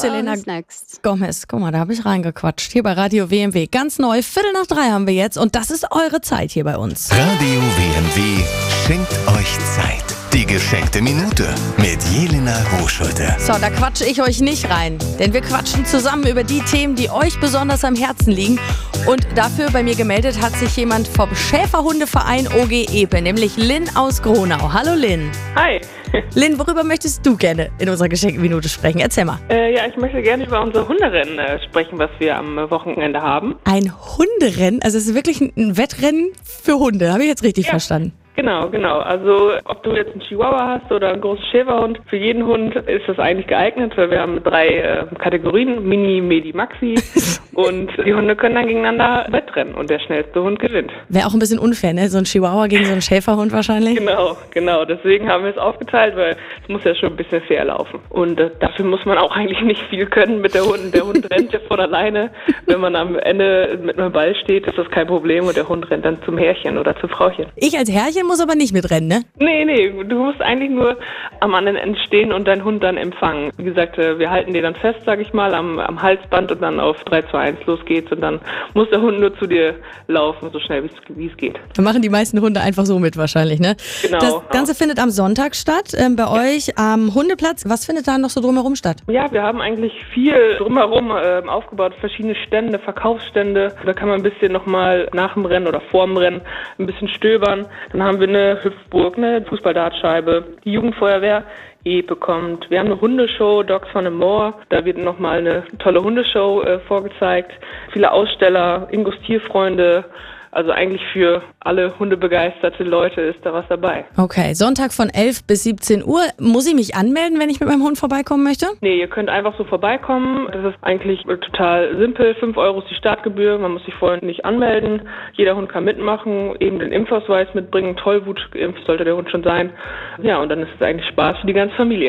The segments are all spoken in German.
Selena Gomez. Guck mal, da habe ich reingequatscht. Hier bei Radio WMW. Ganz neu, 2:45 haben wir jetzt. Und das ist eure Zeit hier bei uns. Radio WMW schenkt euch Zeit. Die geschenkte Minute mit Jelena Rohschulte. So, da quatsche ich euch nicht rein. Denn wir quatschen zusammen über die Themen, die euch besonders am Herzen liegen. Und dafür bei mir gemeldet hat sich jemand vom Schäferhundeverein OG Epe, nämlich Lynn aus Gronau. Hallo Lynn. Hi. Lynn, worüber möchtest du gerne in unserer geschenkten Minute sprechen? Erzähl mal. Ja, ich möchte gerne über unser Hunderennen sprechen, was wir am Wochenende haben. Ein Hunderennen? Also es ist wirklich ein Wettrennen für Hunde, habe ich jetzt richtig verstanden? Genau. Also ob du jetzt einen Chihuahua hast oder einen großen Schäferhund, für jeden Hund ist das eigentlich geeignet, weil wir haben 3 Kategorien, Mini, Medi, Maxi und die Hunde können dann gegeneinander wettrennen und der schnellste Hund gewinnt. Wäre auch ein bisschen unfair, ne? So ein Chihuahua gegen so einen Schäferhund wahrscheinlich. Genau. Deswegen haben wir es aufgeteilt, weil es muss ja schon ein bisschen fair laufen. Und dafür muss man auch eigentlich nicht viel können mit der Hund. Der Hund rennt ja von alleine. Wenn man am Ende mit einem Ball steht, ist das kein Problem und der Hund rennt dann zum Herrchen oder zum Frauchen. Ich als Herrchen muss aber nicht mitrennen, ne? Nee, du musst eigentlich nur am anderen Ende stehen und deinen Hund dann empfangen. Wie gesagt, wir halten den dann fest, sag ich mal, am Halsband und dann auf 3, 2, 1 los geht's und dann muss der Hund nur zu dir laufen, so schnell wie es geht. Da machen die meisten Hunde einfach so mit wahrscheinlich, ne? Genau. Das Ganze findet am Sonntag statt, bei euch am Hundeplatz. Was findet da noch so drumherum statt? Ja, wir haben eigentlich viel drumherum aufgebaut, verschiedene Stände, Verkaufsstände. Da kann man ein bisschen nochmal nach dem Rennen oder vor dem Rennen ein bisschen stöbern. Dann haben wir eine Hüpfburg, eine Fußballdartscheibe, die Jugendfeuerwehr Epe kommt. Wir haben eine Hundeshow, Dogs von the Moor. Da wird nochmal eine tolle Hundeshow vorgezeigt. Viele Aussteller, Ingos Tierfreunde. Also eigentlich für alle hundebegeisterte Leute ist da was dabei. Okay, Sonntag von 11 bis 17 Uhr. Muss ich mich anmelden, wenn ich mit meinem Hund vorbeikommen möchte? Nee, ihr könnt einfach so vorbeikommen. Das ist eigentlich total simpel. 5 Euro ist die Startgebühr. Man muss sich vorher nicht anmelden. Jeder Hund kann mitmachen, eben den Impfausweis mitbringen. Tollwut geimpft sollte der Hund schon sein. Ja, und dann ist es eigentlich Spaß für die ganze Familie.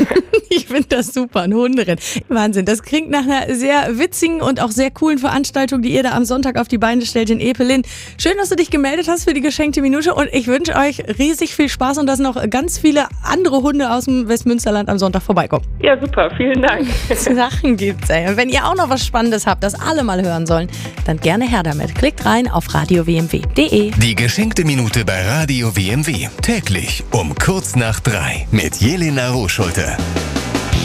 Ich finde das super, ein Hunderennen. Wahnsinn, das klingt nach einer sehr witzigen und auch sehr coolen Veranstaltung, die ihr da am Sonntag auf die Beine stellt in Epe. Lynn, schön, dass du dich gemeldet hast für die geschenkte Minute und ich wünsche euch riesig viel Spaß und dass noch ganz viele andere Hunde aus dem Westmünsterland am Sonntag vorbeikommen. Ja, super, vielen Dank. Sachen gibt's, ey. Und wenn ihr auch noch was Spannendes habt, das alle mal hören sollen, dann gerne her damit. Klickt rein auf radiowmw.de. Die geschenkte Minute bei Radio WMW. Täglich um kurz nach 3 mit Jelena Rohschulte.